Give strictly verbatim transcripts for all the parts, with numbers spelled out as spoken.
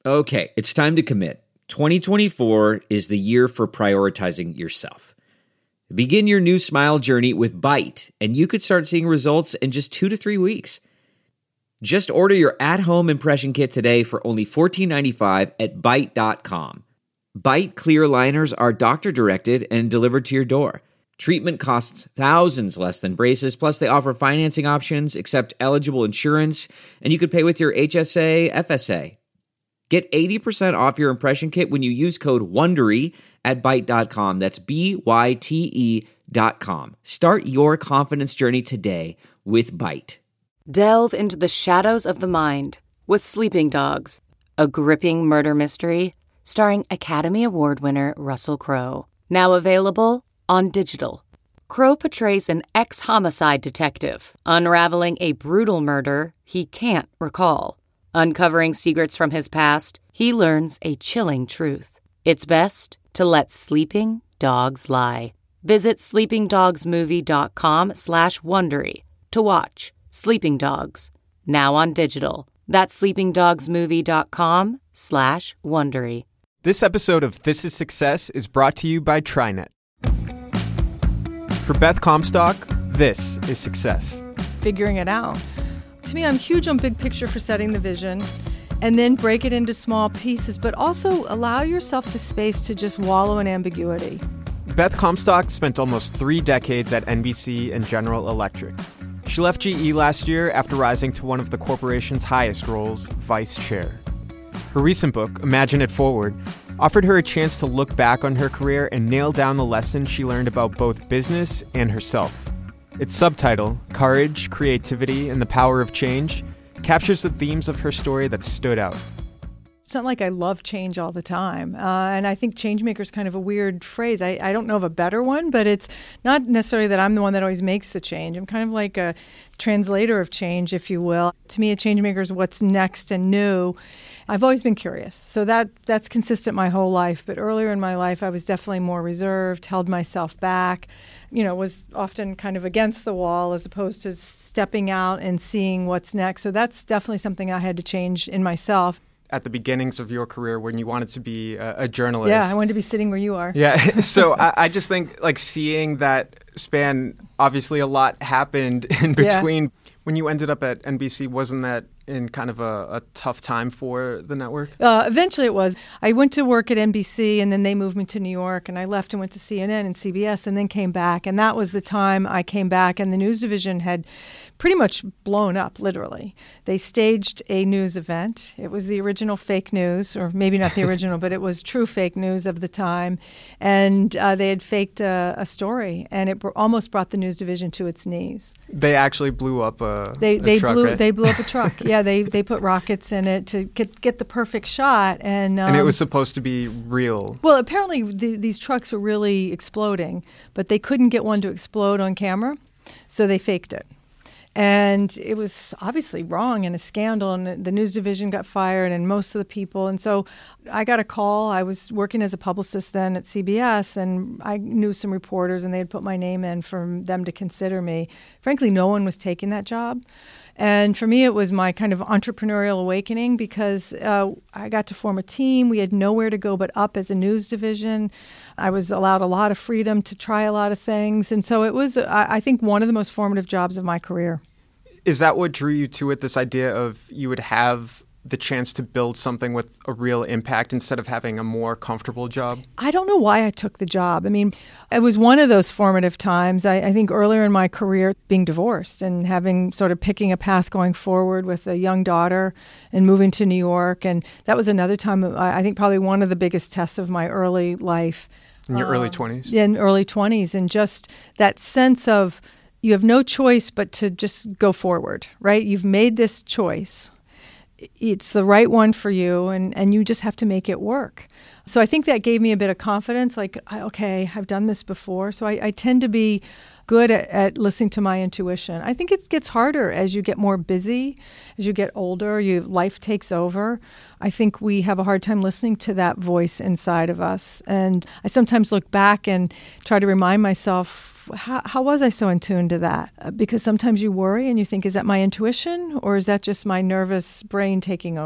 Okay, it's time to commit. twenty twenty-four is the year for prioritizing yourself. Begin your new smile journey with Byte, and you could start seeing results in just two to three weeks. Just order your at-home impression kit today for only fourteen ninety-five at byte dot com. Byte clear aligners are doctor-directed and delivered to your door. Treatment costs thousands less than braces, plus they offer financing options, accept eligible insurance, and you could pay with your H S A, F S A. Get eighty percent off your impression kit when you use code WONDERY at byte dot com. That's B Y T E dot com. Start your confidence journey today with Byte. Delve into the shadows of the mind with Sleeping Dogs, a gripping murder mystery starring Academy Award winner Russell Crowe. Now available on digital. Crowe portrays an ex-homicide detective unraveling a brutal murder he can't recall. Uncovering secrets from his past, he learns a chilling truth. It's best to let sleeping dogs lie. Visit sleepingdogsmovie.com slash Wondery to watch Sleeping Dogs, now on digital. That's sleepingdogsmovie.com slash Wondery. This episode of This is Success is brought to you by TriNet. For Beth Comstock, this is success. Figuring it out. To me, I'm huge on big picture for setting the vision and then break it into small pieces, but also allow yourself the space to just wallow in ambiguity. Beth Comstock spent almost three decades at N B C and General Electric. She left G E last year after rising to one of the corporation's highest roles, vice chair. Her recent book, Imagine It Forward, offered her a chance to look back on her career and nail down the lessons she learned about both business and herself. Its subtitle, Courage, Creativity, and the Power of Change, captures the themes of her story that stood out. It's not like I love change all the time. Uh, and I think change maker is kind of a weird phrase. I, I don't know of a better one, but it's not necessarily that I'm the one that always makes the change. I'm kind of like a translator of change, if you will. To me, a change maker is what's next and new. I've always been curious. So that that's consistent my whole life. But earlier in my life, I was definitely more reserved, held myself back, you know, was often kind of against the wall as opposed to stepping out and seeing what's next. So that's definitely something I had to change in myself. At the beginnings of your career when you wanted to be a, a journalist. Yeah, I wanted to be sitting where you are. Yeah, so I, I just think like seeing that span, obviously a lot happened in between. Yeah. When you ended up at N B C, wasn't that in kind of a, a tough time for the network? Uh, eventually it was. I went to work at N B C and then they moved me to New York and I left and went to C N N and C B S and then came back. And that was the time I came back and the news division had pretty much blown up, literally. They staged a news event. It was the original fake news, or maybe not the original, but it was true fake news of the time. And uh, they had faked a, a story, and it br- almost brought the news division to its knees. They actually blew up a, they, a they truck, blew right? They blew up a truck. Yeah, they, they put rockets in it to get, get the perfect shot. And um, and it was supposed to be real. Well, apparently the, these trucks were really exploding, but they couldn't get one to explode on camera, so they faked it. And it was obviously wrong and a scandal, and the news division got fired and most of the people. And so I got a call. I was working as a publicist then at C B S, and I knew some reporters, and they had put my name in for them to consider me. Frankly, no one was taking that job. And for me, it was my kind of entrepreneurial awakening because uh, I got to form a team. We had nowhere to go but up as a news division. I was allowed a lot of freedom to try a lot of things. And so it was, I think, one of the most formative jobs of my career. Is that what drew you to it, this idea of you would have the chance to build something with a real impact instead of having a more comfortable job? I don't know why I took the job. I mean, it was one of those formative times. I, I think earlier in my career, being divorced and having sort of picking a path going forward with a young daughter and moving to New York. And that was another time, I think probably one of the biggest tests of my early life. In your um, early twenties? Yeah, in early twenties. And just that sense of you have no choice but to just go forward, right? You've made this choice. It's the right one for you, and, and you just have to make it work. So I think that gave me a bit of confidence, like, okay, I've done this before. So I, I tend to be good at, at listening to my intuition. I think it gets harder as you get more busy, as you get older, you life takes over. I think we have a hard time listening to that voice inside of us. And I sometimes look back and try to remind myself, How, how was I so in tune to that? Because sometimes you worry and you think, is that my intuition or is that just my nervous brain taking over?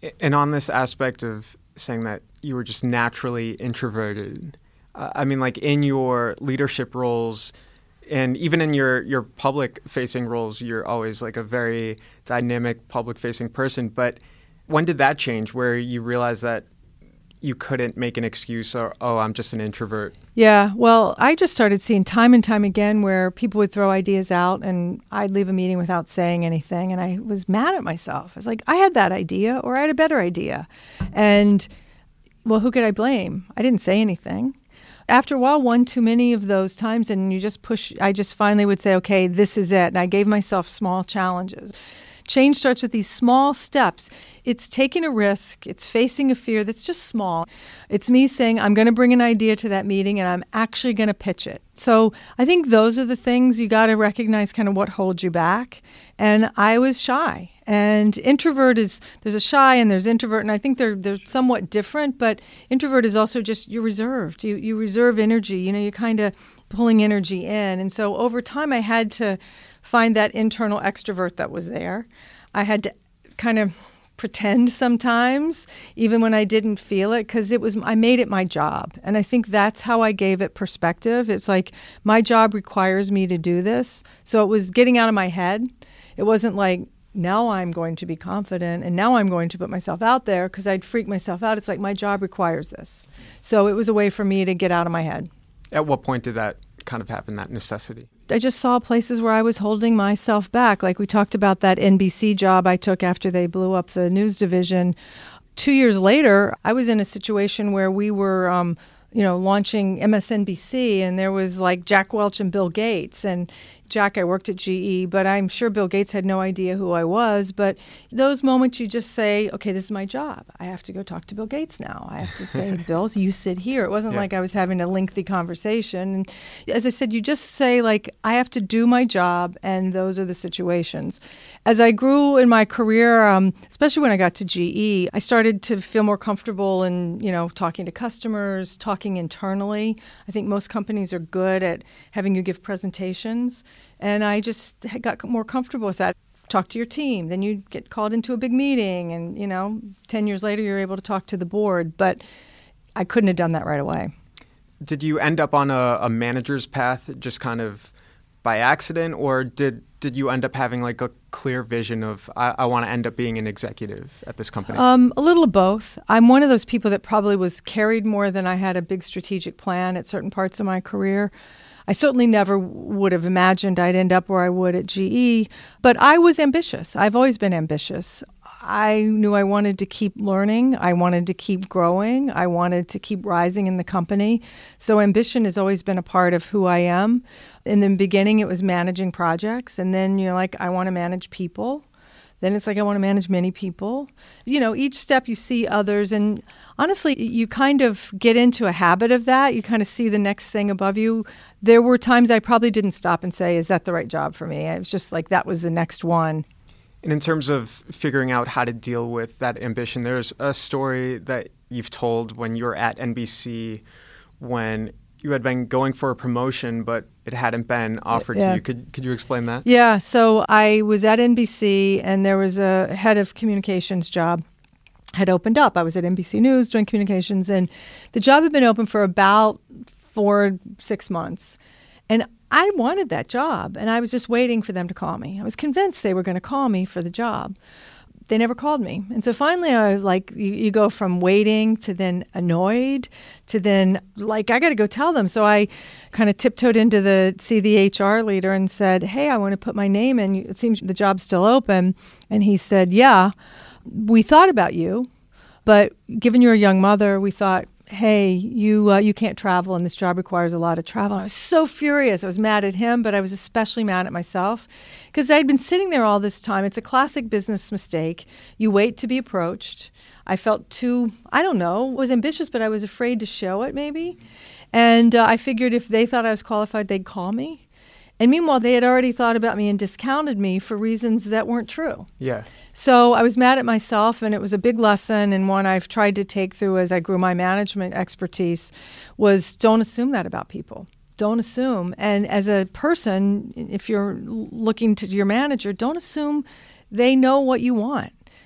And on this aspect of saying that you were just naturally introverted, uh, I mean, like in your leadership roles and even in your, your public-facing roles, you're always like a very dynamic public-facing person. But when did that change where you realized that you couldn't make an excuse or, oh, I'm just an introvert? Yeah, well, I just started seeing time and time again where people would throw ideas out and I'd leave a meeting without saying anything. And I was mad at myself. I was like, I had that idea or I had a better idea. And, well, who could I blame? I didn't say anything. After a while, one too many of those times, and you just push, I just finally would say, okay, this is it. And I gave myself small challenges. Change starts with these small steps. It's taking a risk. It's facing a fear that's just small. It's me saying, I'm going to bring an idea to that meeting and I'm actually going to pitch it. So I think those are the things you got to recognize kind of what holds you back. And I was shy. And introvert is, there's a shy and there's introvert, and I think they're they're somewhat different, but introvert is also just, you're reserved. You, you reserve energy. You know, you're kind of pulling energy in. And so over time, I had to find that internal extrovert that was there. I had to kind of pretend sometimes, even when I didn't feel it, because it was, I made it my job. And I think that's how I gave it perspective. It's like, my job requires me to do this. So it was getting out of my head. It wasn't like, now I'm going to be confident and now I'm going to put myself out there, because I'd freak myself out. It's like, my job requires this. So it was a way for me to get out of my head. At what point did that kind of happen, that necessity? I just saw places where I was holding myself back. Like we talked about that N B C job I took after they blew up the news division. Two years later, I was in a situation where we were, um, you know, launching M S N B C, and there was like Jack Welch and Bill Gates. And Jack, I worked at G E, but I'm sure Bill Gates had no idea who I was. But those moments you just say, okay, this is my job. I have to go talk to Bill Gates now. I have to say, Bill, you sit here. It wasn't yeah. like I was having a lengthy conversation. And as I said, you just say, like, I have to do my job, and those are the situations. As I grew in my career, um, especially when I got to G E, I started to feel more comfortable in, you know, talking to customers, talking internally. I think most companies are good at having you give presentations. And I just got more comfortable with that. Talk to your team. Then you get called into a big meeting. And, you know, ten years later, you're able to talk to the board. But I couldn't have done that right away. Did you end up on a, a manager's path just kind of by accident? Or did, did you end up having like a clear vision of, I, I want to end up being an executive at this company? Um, a little of both. I'm one of those people that probably was carried more than I had a big strategic plan at certain parts of my career. I certainly never would have imagined I'd end up where I would at G E, but I was ambitious. I've always been ambitious. I knew I wanted to keep learning. I wanted to keep growing. I wanted to keep rising in the company. So ambition has always been a part of who I am. In the beginning, it was managing projects, and then you're like, I want to manage people. Then it's like, I want to manage many people. You know, each step you see others. And honestly, you kind of get into a habit of that. You kind of see the next thing above you. There were times I probably didn't stop and say, is that the right job for me? It was just like, that was the next one. And in terms of figuring out how to deal with that ambition, there's a story that you've told when you were at N B C when you had been going for a promotion, but it hadn't been offered yeah. to you. Could could you explain that? Yeah. So I was at N B C, and there was a head of communications job had opened up. I was at N B C News doing communications, and the job had been open for about four, six months. And I wanted that job, and I was just waiting for them to call me. I was convinced they were going to call me for the job. They never called me. And so finally, I like you, you go from waiting to then annoyed to then like, I got to go tell them. So I kind of tiptoed into the, see the H R leader and said, hey, I want to put my name in. It seems the job's still open. And he said, yeah, we thought about you, but given you're a young mother, we thought, hey, you uh, you can't travel, and this job requires a lot of travel. And I was so furious. I was mad at him, but I was especially mad at myself because I'd been sitting there all this time. It's a classic business mistake. You wait to be approached. I felt too, I don't know, was ambitious, but I was afraid to show it maybe. And uh, I figured if they thought I was qualified, they'd call me. And meanwhile, they had already thought about me and discounted me for reasons that weren't true. Yeah. So I was mad at myself, and it was a big lesson, and one I've tried to take through as I grew my management expertise was don't assume that about people. Don't assume. And as a person, if you're looking to your manager, don't assume they know what you want.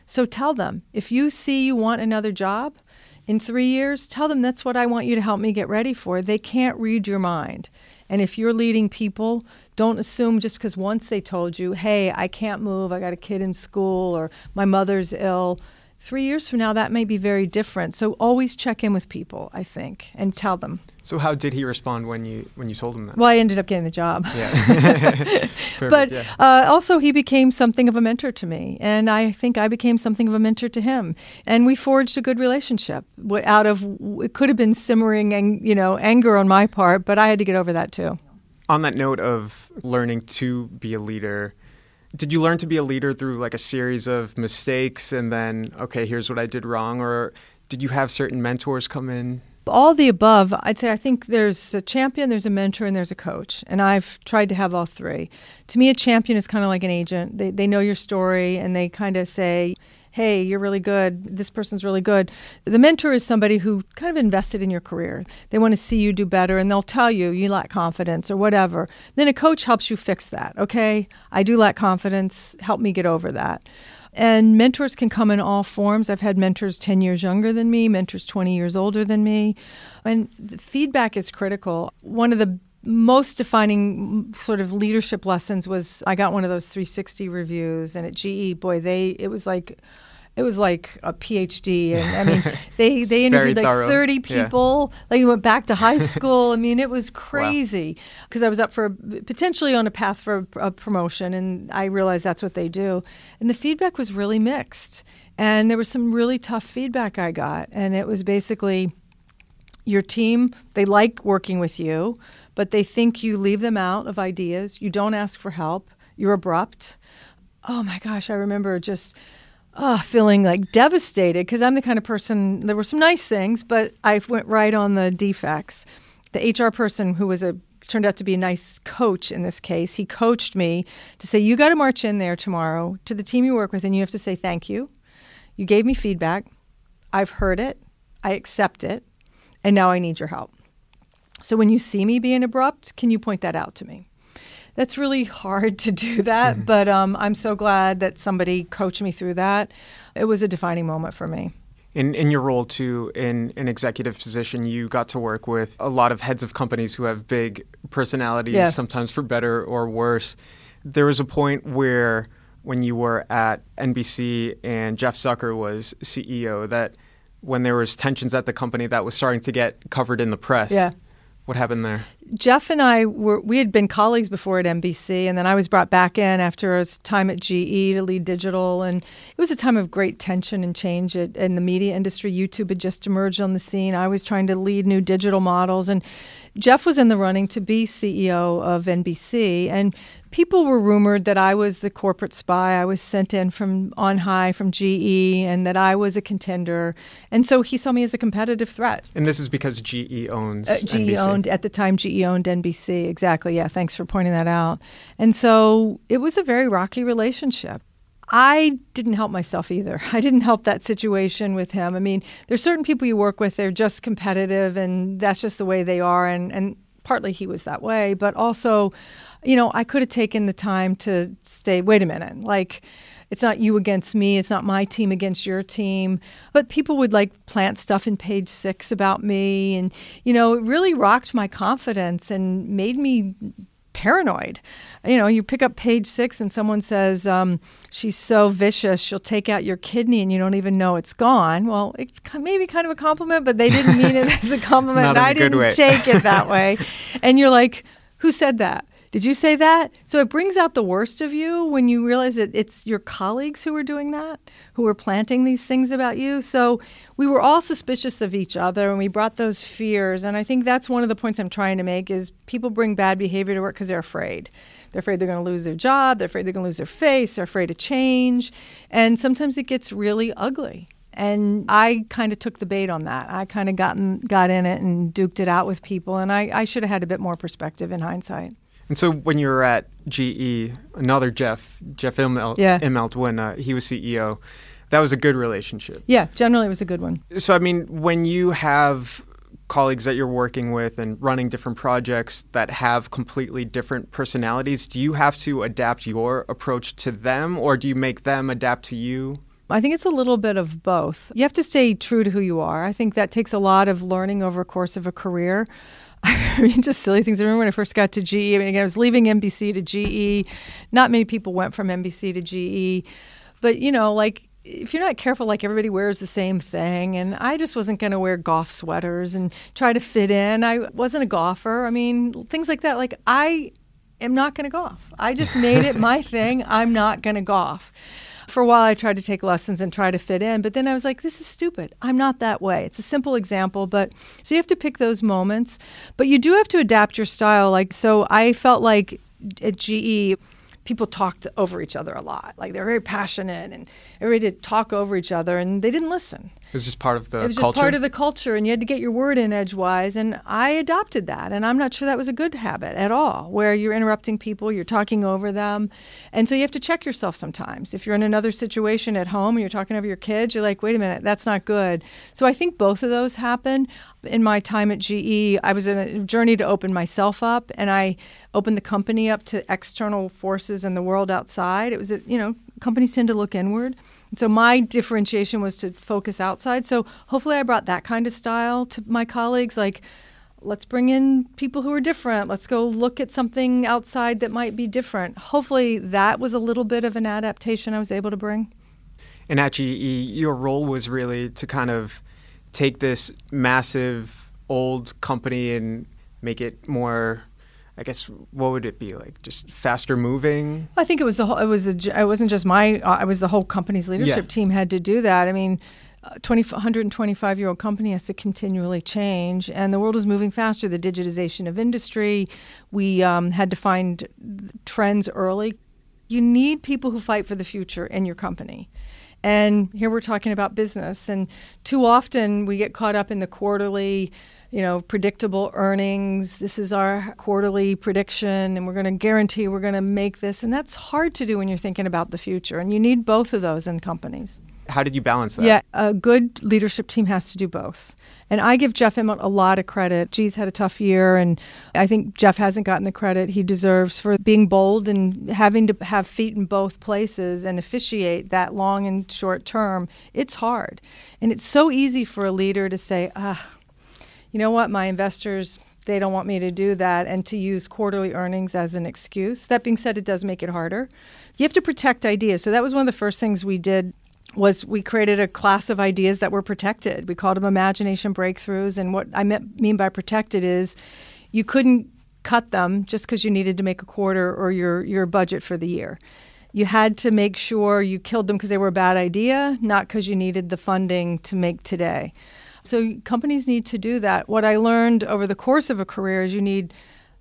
So tell them, if you see you want another job in three years, tell them that's what I want you to help me get ready for. They can't read your mind. And if you're leading people, don't assume just because once they told you, hey, I can't move, I got a kid in school, or my mother's ill. Three years from now, that may be very different. So always check in with people, I think, and tell them. So how did he respond when you when you told him that? Well, I ended up getting the job. Yeah. Perfect, but yeah. uh, also, he became something of a mentor to me. And I think I became something of a mentor to him. And we forged a good relationship out of, it could have been simmering and, you know, anger on my part, but I had to get over that too. On that note of learning to be a leader, did you learn to be a leader through like a series of mistakes and then, okay, here's what I did wrong? Or did you have certain mentors come in? All the above. I'd say I think there's a champion, there's a mentor, and there's a coach. And I've tried to have all three. To me, a champion is kind of like an agent. They they know your story and they kind of say, hey, you're really good. This person's really good. The mentor is somebody who kind of invested in your career. They want to see you do better, and they'll tell you you lack confidence or whatever. Then a coach helps you fix that. Okay, I do lack confidence. Help me get over that. And mentors can come in all forms. I've had mentors ten years younger than me, mentors twenty years older than me. And the feedback is critical. One of the most defining sort of leadership lessons was I got one of those three sixty reviews, and at G E, boy, they it was like it was like a P H D. And I mean, they they interviewed like thorough. thirty people. Yeah. Like, we went back to high school. I mean, it was crazy because wow. I was up for potentially on a path for a, a promotion, and I realized that's what they do. And the feedback was really mixed, and there was some really tough feedback I got, and it was basically, your team, they like working with you, but they think you leave them out of ideas. You don't ask for help. You're abrupt. Oh my gosh, I remember just oh, feeling like devastated because I'm the kind of person, there were some nice things, but I went right on the defects. The H R person who was a turned out to be a nice coach in this case, he coached me to say, you got to march in there tomorrow to the team you work with and you have to say thank you. You gave me feedback. I've heard it. I accept it. And now I need your help. So when you see me being abrupt, can you point that out to me? That's really hard to do that, mm-hmm. but um, I'm so glad that somebody coached me through that. It was a defining moment for me. In in your role, too, in an executive position, you got to work with a lot of heads of companies who have big personalities, yeah. sometimes for better or worse. There was a point where when you were at N B C and Jeff Zucker was C E O, that when there was tensions at the company, that was starting to get covered in the press. Yeah. What happened there? Jeff and I were, we had been colleagues before at N B C, and then I was brought back in after a time at G E to lead digital. And it was a time of great tension and change at, in the media industry. YouTube had just emerged on the scene. I was trying to lead new digital models. And Jeff was in the running to be C E O of N B C. And people were rumored that I was the corporate spy. I was sent in from on high from G E and that I was a contender. And so he saw me as a competitive threat. And this is because G E owns uh, G E N B C. owned, at the time, G E owned N B C. Exactly. Yeah, thanks for pointing that out. And so it was a very rocky relationship. I didn't help myself either. I didn't help that situation with him. I mean, there's certain people you work with, they're just competitive and that's just the way they are. And, and partly he was that way, but also, you know, I could have taken the time to stay, wait a minute, like, it's not you against me. It's not my team against your team. But people would like plant stuff in Page Six about me. And, you know, it really rocked my confidence and made me paranoid. You know, you pick up Page Six and someone says, um, she's so vicious, she'll take out your kidney and you don't even know it's gone. Well, it's maybe kind of a compliment, but they didn't mean it as a compliment. Not and in I a good didn't way. take it that way. And you're like, who said that? Did you say that? So it brings out the worst of you when you realize that it's your colleagues who are doing that, who are planting these things about you. So we were all suspicious of each other and we brought those fears. And I think that's one of the points I'm trying to make is people bring bad behavior to work because they're afraid. They're afraid they're going to lose their job. They're afraid they're going to lose their face. They're afraid of change. And sometimes it gets really ugly. And I kind of took the bait on that. I kind of got in, got in it and duked it out with people. And I, I should have had a bit more perspective in hindsight. And so when you were at G E, another Jeff, Jeff Immelt, yeah. Immelt when uh, he was C E O, that was a good relationship. Yeah, generally it was a good one. So, I mean, when you have colleagues that you're working with and running different projects that have completely different personalities, do you have to adapt your approach to them or do you make them adapt to you? I think it's a little bit of both. You have to stay true to who you are. I think that takes a lot of learning over a course of a career. I mean, just silly things. I remember when I first got to G E. I mean, again, I was leaving N B C to G E. Not many people went from N B C to G E. But, you know, like, if you're not careful, like everybody wears the same thing. And I just wasn't going to wear golf sweaters and try to fit in. I wasn't a golfer. I mean, things like that. Like, I am not going to golf. I just made it my thing. I'm not going to golf. For a while, I tried to take lessons and try to fit in. But then I was like, this is stupid. I'm not that way. It's a simple example. But so you have to pick those moments. But you do have to adapt your style. Like, so I felt like at G E, people talked over each other a lot. Like, they were very passionate and everybody did talk over each other, and they didn't listen. It was just part of the culture? It was culture? just part of the culture, and you had to get your word in edgewise, and I adopted that. And I'm not sure that was a good habit at all, where you're interrupting people, you're talking over them. And so you have to check yourself sometimes. If you're in another situation at home and you're talking over your kids, you're like, wait a minute, that's not good. So I think both of those happen. In my time at G E, I was in a journey to open myself up, and I opened the company up to external forces in the world outside. It was, a, you know, companies tend to look inward. And so my differentiation was to focus outside. So hopefully I brought that kind of style to my colleagues, like, let's bring in people who are different. Let's go look at something outside that might be different. Hopefully that was a little bit of an adaptation I was able to bring. And at G E, your role was really to kind of take this massive old company and make it more, I guess, what would it be like? Just faster moving? I think it was the whole, it was the, it wasn't just my, uh, it was the whole company's leadership yeah. team had to do that. I mean, a one hundred twenty-five year old company has to continually change, and the world is moving faster. The digitization of industry, we um, had to find trends early. You need people who fight for the future in your company. And here we're talking about business, and too often we get caught up in the quarterly, you know, predictable earnings. This is our quarterly prediction, and we're going to guarantee we're going to make this. And that's hard to do when you're thinking about the future, and you need both of those in companies. How did you balance that? Yeah, a good leadership team has to do both. And I give Jeff Immelt a lot of credit. G's had a tough year, and I think Jeff hasn't gotten the credit he deserves for being bold and having to have feet in both places and officiate that long and short term. It's hard. And it's so easy for a leader to say, ah, you know what, my investors, they don't want me to do that, and to use quarterly earnings as an excuse. That being said, it does make it harder. You have to protect ideas. So that was one of the first things we did was we created a class of ideas that were protected. We called them imagination breakthroughs. And what I meant, mean by protected is you couldn't cut them just because you needed to make a quarter or your, your budget for the year. You had to make sure you killed them because they were a bad idea, not because you needed the funding to make today. So companies need to do that. What I learned over the course of a career is you need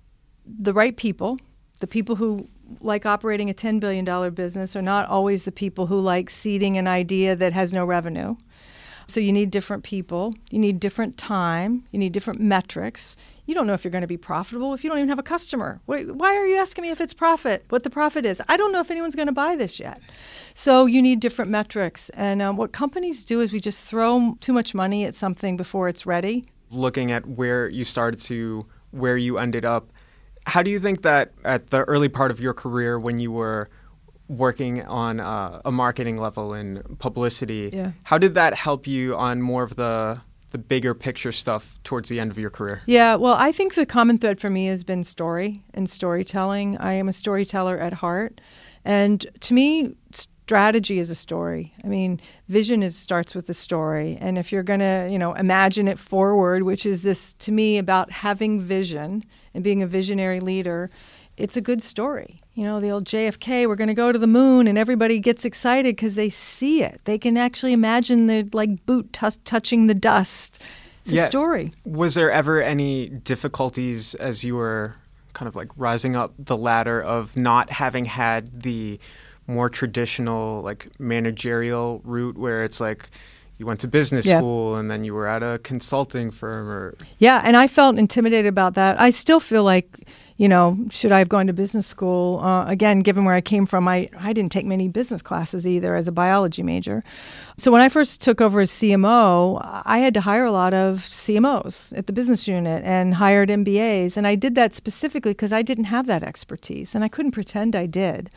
the right people. The people who like operating a ten billion dollars business are not always the people who like seeding an idea that has no revenue. So you need different people. You need different time. You need different metrics. You don't know if you're going to be profitable if you don't even have a customer. Wait, why are you asking me if it's profit, what the profit is? I don't know if anyone's going to buy this yet. So you need different metrics. And um, what companies do is we just throw too much money at something before it's ready. Looking at where you started to where you ended up, how do you think that at the early part of your career when you were working on uh, a marketing level in publicity, yeah. how did that help you on more of the the bigger picture stuff towards the end of your career? Yeah, well, I think the common thread for me has been story and storytelling. I am a storyteller at heart. And to me, strategy is a story. I mean, vision is starts with the story. And if you're going to, you know, imagine it forward, which is this, to me, about having vision and being a visionary leader, it's a good story. You know, the old J F K, we're going to go to the moon, and everybody gets excited because they see it. They can actually imagine the, like, boot t- touching the dust. It's yeah. a story. Was there ever any difficulties as you were kind of like rising up the ladder of not having had the more traditional, like, managerial route where it's like you went to business yeah. school and then you were at a consulting firm? Or Yeah, and I felt intimidated about that. I still feel like, you know, should I have gone to business school? Uh, again, given where I came from, I, I didn't take many business classes either as a biology major. So when I first took over as C M O, I had to hire a lot of C M Os at the business unit and hired M B As. And I did that specifically because I didn't have that expertise, and I couldn't pretend I did.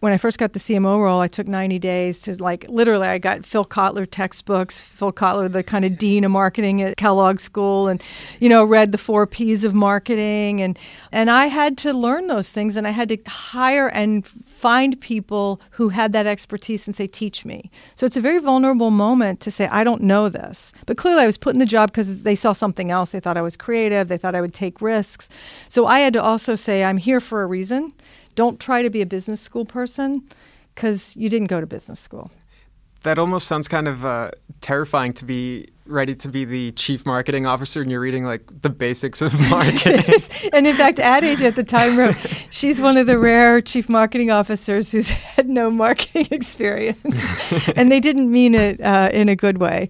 When I first got the C M O role, I took ninety days to like, literally, I got Phil Kotler textbooks, Phil Kotler, the kind of dean of marketing at Kellogg School, and, you know, read the four P's of marketing. And, and I had to learn those things, and I had to hire and find people who had that expertise and say, teach me. So it's a very vulnerable moment to say, I don't know this. But clearly I was put in the job because they saw something else. They thought I was creative. They thought I would take risks. So I had to also say, I'm here for a reason. Don't try to be a business school person because you didn't go to business school. That almost sounds kind of uh, terrifying to be ready to be the chief marketing officer and you're reading like the basics of marketing. And in fact, Ad Age at the time wrote, she's one of the rare chief marketing officers who's had no marketing experience. And they didn't mean it uh, in a good way.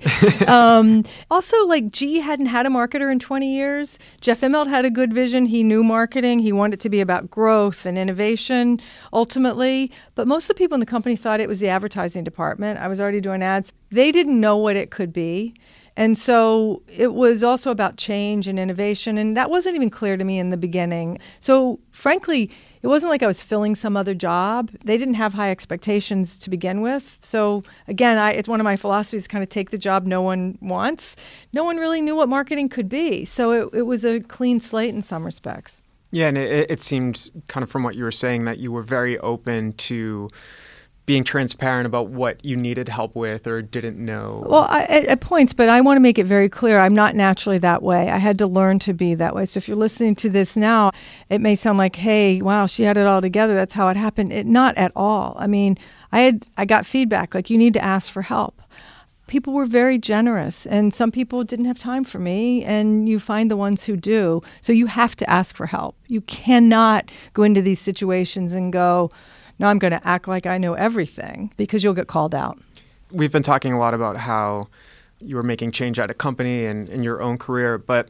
Um, also, like G E hadn't had a marketer in twenty years. Jeff Immelt had a good vision. He knew marketing. He wanted it to be about growth and innovation ultimately. But most of the people in the company thought it was the advertising department. I was already doing ads. They didn't know what it could be. And so it was also about change and innovation, and that wasn't even clear to me in the beginning. So frankly, it wasn't like I was filling some other job. They didn't have high expectations to begin with. So again, I, it's one of my philosophies, kind of take the job no one wants. No one really knew what marketing could be. So it, it was a clean slate in some respects. Yeah, and it, it seemed kind of from what you were saying that you were very open to being transparent about what you needed help with or didn't know. Well, I, at, at points, but I want to make it very clear, I'm not naturally that way. I had to learn to be that way. So if you're listening to this now, it may sound like, hey, wow, she had it all together. That's how it happened. It, not at all. I mean, I had I got feedback, like you need to ask for help. People were very generous, and some people didn't have time for me, and you find the ones who do. So you have to ask for help. You cannot go into these situations and go, no, I'm going to act like I know everything, because you'll get called out. We've been talking a lot about how you were making change at a company and in your own career, but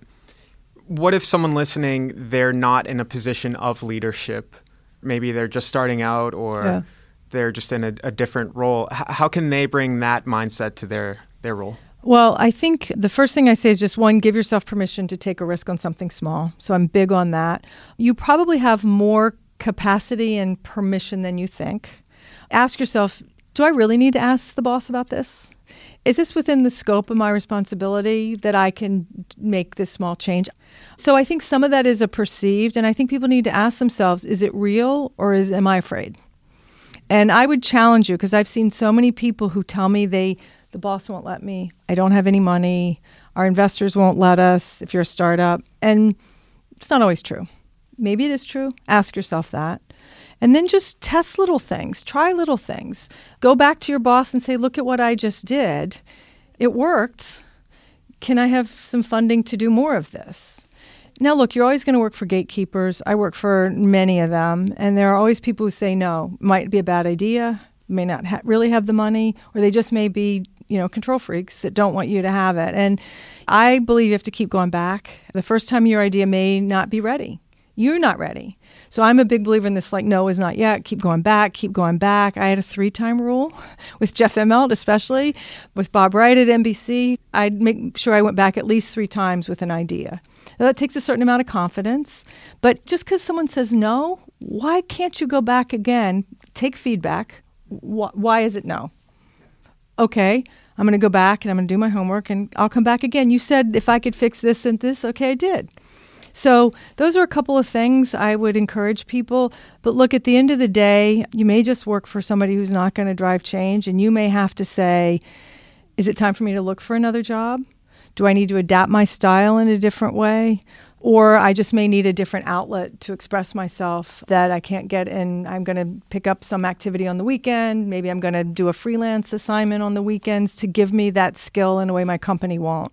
what if someone listening, they're not in a position of leadership? Maybe they're just starting out or yeah. they're just in a, a different role. H- how can they bring that mindset to their, their role? Well, I think the first thing I say is just, one, give yourself permission to take a risk on something small. So I'm big on that. You probably have more capacity and permission than you think. Ask yourself, do I really need to ask the boss about this? Is this within the scope of my responsibility that I can make this small change? So I think some of that is a perceived, and I think people need to ask themselves, is it real or is am I afraid? And I would challenge you, because I've seen so many people who tell me they, the boss won't let me, I don't have any money, our investors won't let us if you're a startup. And it's not always true. Maybe it is true. Ask yourself that. And then just test little things. Try little things. Go back to your boss and say, look at what I just did. It worked. Can I have some funding to do more of this? Now, look, you're always going to work for gatekeepers. I work for many of them. And there are always people who say, no, might be a bad idea, may not ha- really have the money, or they just may be, you know, control freaks that don't want you to have it. And I believe you have to keep going back. The first time your idea may not be ready. You're not ready. So I'm a big believer in this, like, no is not yet. Keep going back, keep going back. I had a three-time rule with Jeff Immelt, especially with Bob Wright at N B C. I'd make sure I went back at least three times with an idea. Now, that takes a certain amount of confidence. But just because someone says no, why can't you go back again, take feedback? Wh- why is it no? Okay, I'm going to go back and I'm going to do my homework and I'll come back again. You said if I could fix this and this, okay, I did. So those are a couple of things I would encourage people. But look, at the end of the day, you may just work for somebody who's not going to drive change. And you may have to say, is it time for me to look for another job? Do I need to adapt my style in a different way? Or I just may need a different outlet to express myself that I can't get in. I'm going to pick up some activity on the weekend. Maybe I'm going to do a freelance assignment on the weekends to give me that skill in a way my company won't.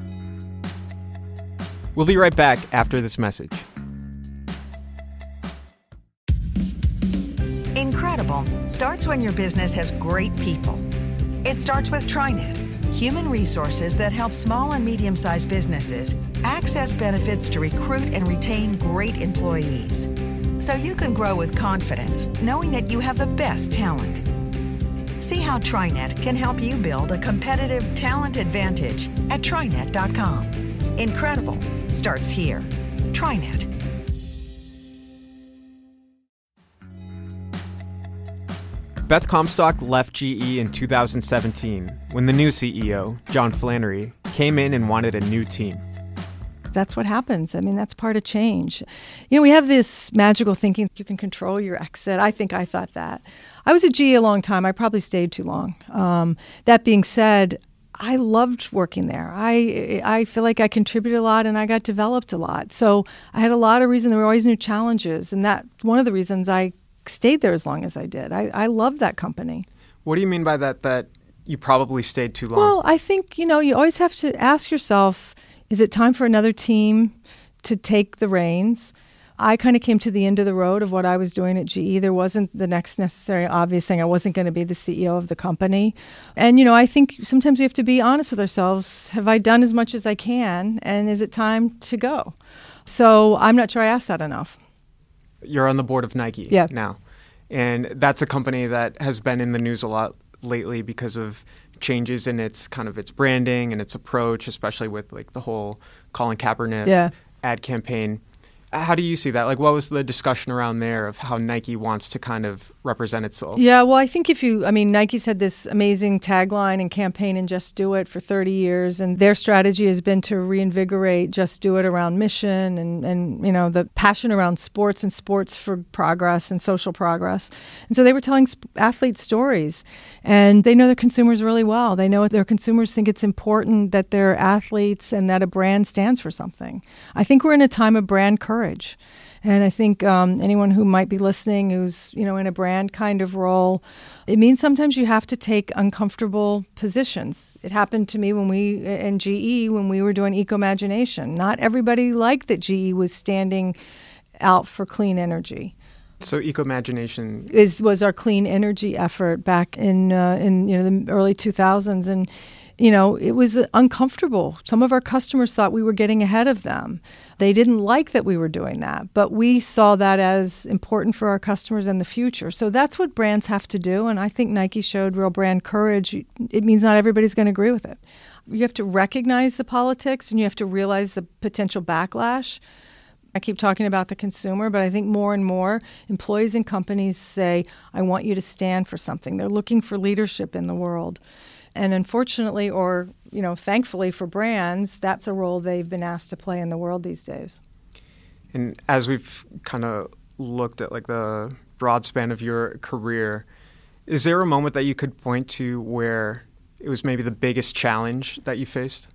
We'll be right back after this message. Incredible starts when your business has great people. It starts with TriNet, human resources that help small and medium-sized businesses access benefits to recruit and retain great employees. So you can grow with confidence, knowing that you have the best talent. See how TriNet can help you build a competitive talent advantage at trinet dot com. Incredible starts here. TriNet. Beth Comstock left G E in two thousand seventeen when the new C E O, John Flannery, came in and wanted a new team. That's what happens. I mean, that's part of change. You know, we have this magical thinking you can control your exit. I think I thought that. I was at G E a long time. I probably stayed too long. Um, that being said, I loved working there. I I feel like I contributed a lot and I got developed a lot. So I had a lot of reasons. There were always new challenges. And that's one of the reasons I stayed there as long as I did. I, I loved that company. What do you mean by that, that you probably stayed too long? Well, I think, you know, you always have to ask yourself, is it time for another team to take the reins? I kind of came to the end of the road of what I was doing at G E. There wasn't the next necessary obvious thing. I wasn't going to be the C E O of the company. And, you know, I think sometimes we have to be honest with ourselves. Have I done as much as I can? And is it time to go? So I'm not sure I asked that enough. You're on the board of Nike yeah. now. And that's a company that has been in the news a lot lately because of changes in its kind of its branding and its approach, especially with like the whole Colin Kaepernick yeah. ad campaign. How do you see that? Like, what was the discussion around there of how Nike wants to kind of represent itself? Yeah, well, I think if you, I mean, Nike's had this amazing tagline and campaign and Just Do It for thirty years. And their strategy has been to reinvigorate Just Do It around mission and, and, you know, the passion around sports and sports for progress and social progress. And so they were telling sp- athletes stories. And they know their consumers really well. They know their consumers think it's important that they're athletes and that a brand stands for something. I think we're in a time of brand courage. And I think um, anyone who might be listening who's, you know, in a brand kind of role, it means sometimes you have to take uncomfortable positions. It happened to me when we, in G E, when we were doing Eco-Imagination. Not everybody liked that G E was standing out for clean energy. So Eco-Imagination is was our clean energy effort back in, uh, in you know, the early two thousands. And you know, it was uncomfortable. Some of our customers thought we were getting ahead of them. They didn't like that we were doing that, but we saw that as important for our customers in the future. So that's what brands have to do, and I think Nike showed real brand courage. It means not everybody's going to agree with it. You have to recognize the politics, and you have to realize the potential backlash. I keep talking about the consumer, but I think more and more employees and companies say, I want you to stand for something. They're looking for leadership in the world. And unfortunately, or you know, thankfully for brands, that's a role they've been asked to play in the world these days. And as we've kind of looked at like the broad span of your career, is there a moment that you could point to where it was maybe the biggest challenge that you faced?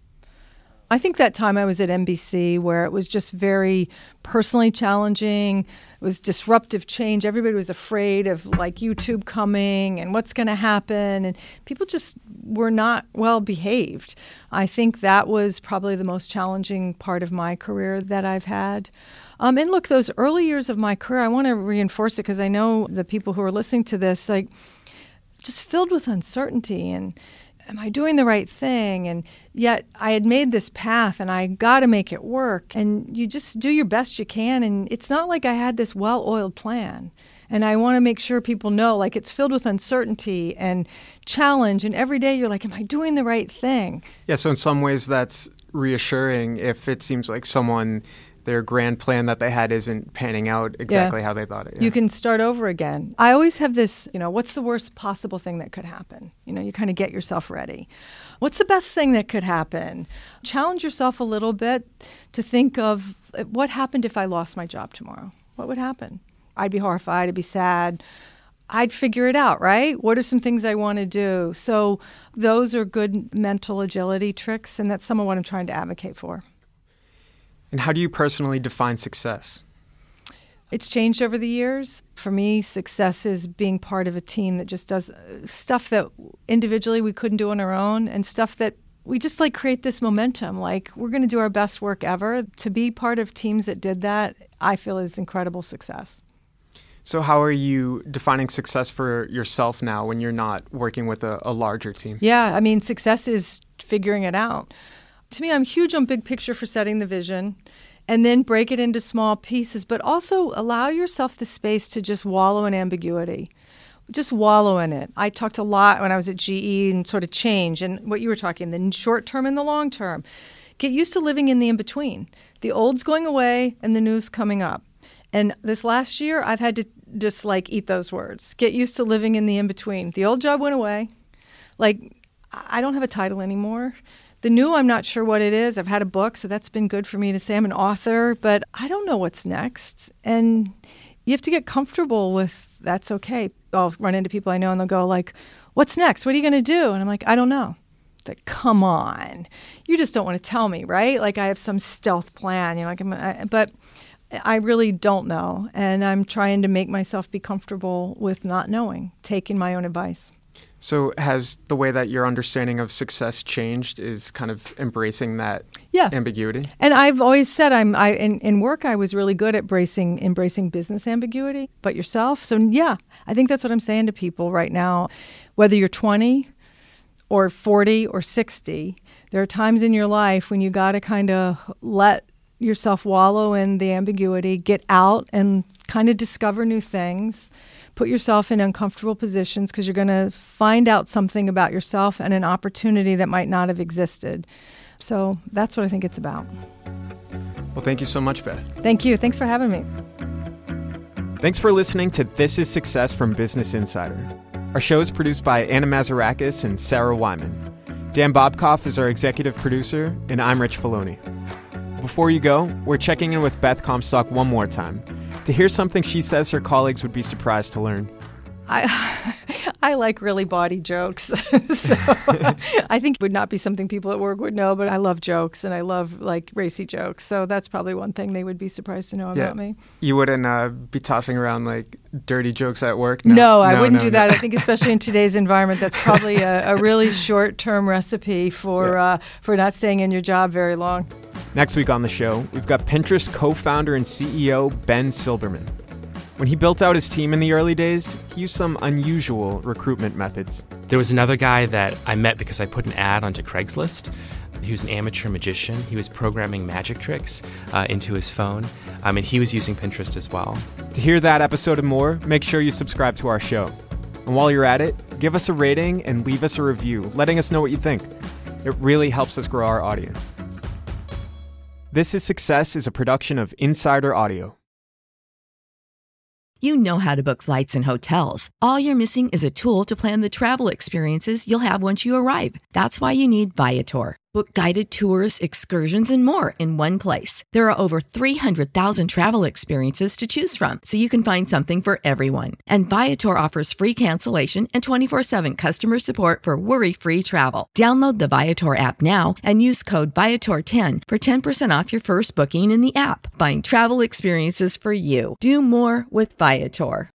I think that time I was at N B C where it was just very personally challenging. It was disruptive change. Everybody was afraid of like YouTube coming and what's going to happen. And people just were not well behaved. I think that was probably the most challenging part of my career that I've had. Um, and look, those early years of my career, I want to reinforce it because I know the people who are listening to this, like just filled with uncertainty and am I doing the right thing? And yet I had made this path and I got to make it work. And you just do your best you can. And it's not like I had this well-oiled plan. And I want to make sure people know, like, it's filled with uncertainty and challenge. And every day you're like, am I doing the right thing? Yeah, so in some ways that's reassuring if it seems like someone, their grand plan that they had isn't panning out exactly yeah. how they thought it. Yeah. You can start over again. I always have this, you know, what's the worst possible thing that could happen? You know, you kind of get yourself ready. What's the best thing that could happen? Challenge yourself a little bit to think of what happened if I lost my job tomorrow? What would happen? I'd be horrified. I'd be sad. I'd figure it out, right? What are some things I want to do? So those are good mental agility tricks, and that's some of what I'm trying to advocate for. And how do you personally define success? It's changed over the years. For me, success is being part of a team that just does stuff that individually we couldn't do on our own, and stuff that we just like create this momentum. Like, we're going to do our best work ever. To be part of teams that did that, I feel is incredible success. So how are you defining success for yourself now when you're not working with a, a larger team? Yeah, I mean, success is figuring it out. To me, I'm huge on big picture for setting the vision and then break it into small pieces, but also allow yourself the space to just wallow in ambiguity. Just wallow in it. I talked a lot when I was at G E and sort of change and what you were talking, the short term and the long term. Get used to living in the in-between. The old's going away and the new's coming up. And this last year, I've had to just like eat those words. Get used to living in the in-between. The old job went away. Like, I don't have a title anymore. The new, I'm not sure what it is. I've had a book, so that's been good for me to say I'm an author, but I don't know what's next. And you have to get comfortable with that's okay. I'll run into people I know and they'll go like, what's next? What are you going to do? And I'm like, I don't know. Like, come on. You just don't want to tell me, right? Like I have some stealth plan, you know, like I'm, I, but I really don't know. And I'm trying to make myself be comfortable with not knowing, taking my own advice. So has the way that your understanding of success changed, is kind of embracing that yeah. ambiguity? And I've always said I'm I in, in work I was really good at embracing embracing business ambiguity, but yourself. So yeah, I think that's what I'm saying to people right now. Whether you're twenty or forty or sixty, there are times in your life when you got to kind of let yourself wallow in the ambiguity, get out and kind of discover new things. Put yourself in uncomfortable positions because you're going to find out something about yourself and an opportunity that might not have existed. So that's what I think it's about. Well, thank you so much, Beth. Thank you. Thanks for having me. Thanks for listening to This is Success from Business Insider. Our show is produced by Anna Mazarakis and Sarah Wyman. Dan Bobkoff is our executive producer, and I'm Rich Filoni. Before you go, we're checking in with Beth Comstock one more time to hear something she says her colleagues would be surprised to learn. I I like really bawdy jokes. So I think it would not be something people at work would know, but I love jokes and I love like racy jokes. So that's probably one thing they would be surprised to know yeah. about me. You wouldn't uh, be tossing around like dirty jokes at work? No, no I no, wouldn't no, do no. that. I think especially in today's environment, that's probably a, a really short-term recipe for yeah. uh, for not staying in your job very long. Next week on the show, we've got Pinterest co-founder and C E O Ben Silbermann. When he built out his team in the early days, he used some unusual recruitment methods. There was another guy that I met because I put an ad onto Craigslist. He was an amateur magician. He was programming magic tricks uh, into his phone, um, and he was using Pinterest as well. To hear that episode and more, make sure you subscribe to our show. And while you're at it, give us a rating and leave us a review, letting us know what you think. It really helps us grow our audience. This is Success is a production of Insider Audio. You know how to book flights and hotels. All you're missing is a tool to plan the travel experiences you'll have once you arrive. That's why you need Viator. Book guided tours, excursions, and more in one place. There are over three hundred thousand travel experiences to choose from, so you can find something for everyone. And Viator offers free cancellation and twenty-four seven customer support for worry-free travel. Download the Viator app now and use code Viator ten for ten percent off your first booking in the app. Find travel experiences for you. Do more with Viator.